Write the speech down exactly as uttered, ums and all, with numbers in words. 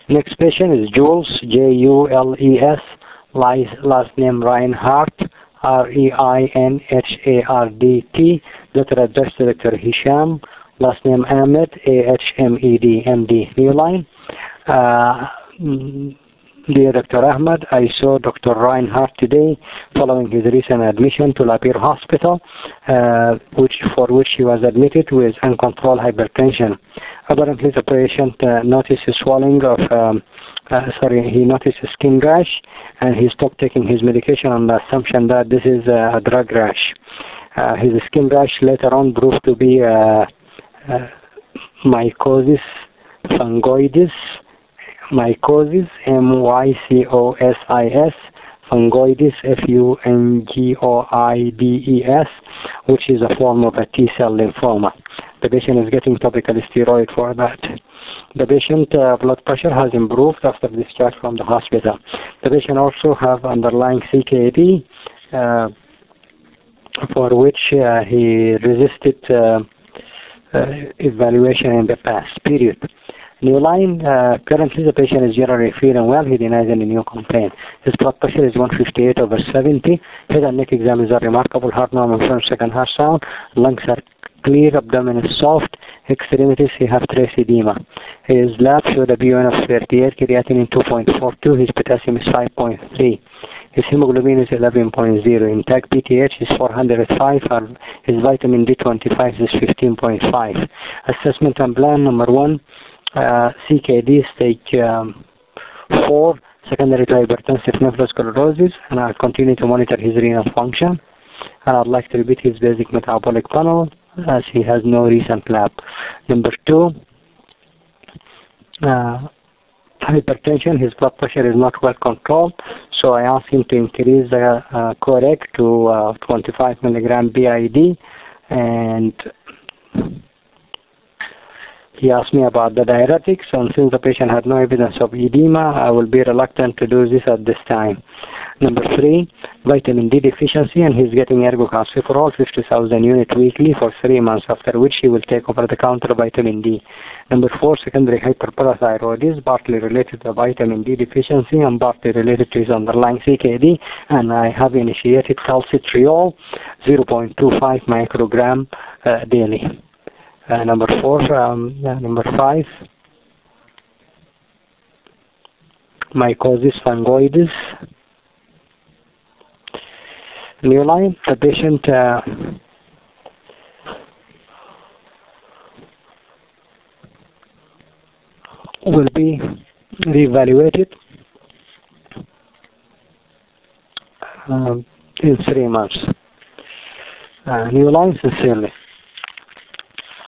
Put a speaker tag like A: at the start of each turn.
A: Next patient is Jules, J U L E S, last name Reinhardt, R E I N H A R D T, Doctor address to Doctor Hisham, last name Ahmed, A H M E D, M D, New Line. Uh, Dear Doctor Ahmed, I saw Doctor Reinhardt today following his recent admission to Lapeer Hospital, uh, which for which he was admitted with uncontrolled hypertension. Apparently, the patient uh, noticed a swelling of, um, uh, sorry, he noticed a skin rash, and he stopped taking his medication on the assumption that this is a drug rash. Uh, his skin rash later on proved to be uh, uh, mycosis fungoides, mycosis, M Y C O S I S, fungoides, F U N G O I D E S, which is a form of a T-cell lymphoma. The patient is getting topical steroid for that. The patient uh, blood pressure has improved after discharge from the hospital. The patient also have underlying C K D, uh, for which uh, he resisted uh, uh, evaluation in the past period. New line, uh, currently the patient is generally feeling well. He denies any new complaint. His blood pressure is one fifty-eight over seventy. Head and neck exams are remarkable. Heart normal, firm second heart sound. Lungs are clear. Abdomen is soft. Extremities, he has trace edema. His lab showed a B U N of thirty-eight, creatinine two point four two. His potassium is five point three. His hemoglobin is eleven point zero. Intact P T H is four hundred five. His vitamin D twenty-five is fifteen point five. Assessment and plan number one. Uh, C K D stage um, four, secondary to hypertensive nephrosclerosis, and I'll continue to monitor his renal function. And I'd like to repeat his basic metabolic panel as he has no recent lab. Number two, uh, hypertension. His blood pressure is not well controlled, so I asked him to increase the uh, Coreg to uh, twenty-five milligram B I D, and he asked me about the diuretics, and since the patient had no evidence of edema, I will be reluctant to do this at this time. Number three, vitamin D deficiency, and he's getting ergocalciferol fifty thousand units weekly for three months, after which he will take over-the-counter vitamin D. Number four, secondary hyperparathyroidism, partly related to vitamin D deficiency and partly related to his underlying C K D, and I have initiated calcitriol zero point two five microgram uh, daily. Uh, number four, um, uh, number five, mycosis fungoides. New line, the patient uh, will be reevaluated um, in three months. Uh, new line, sincerely.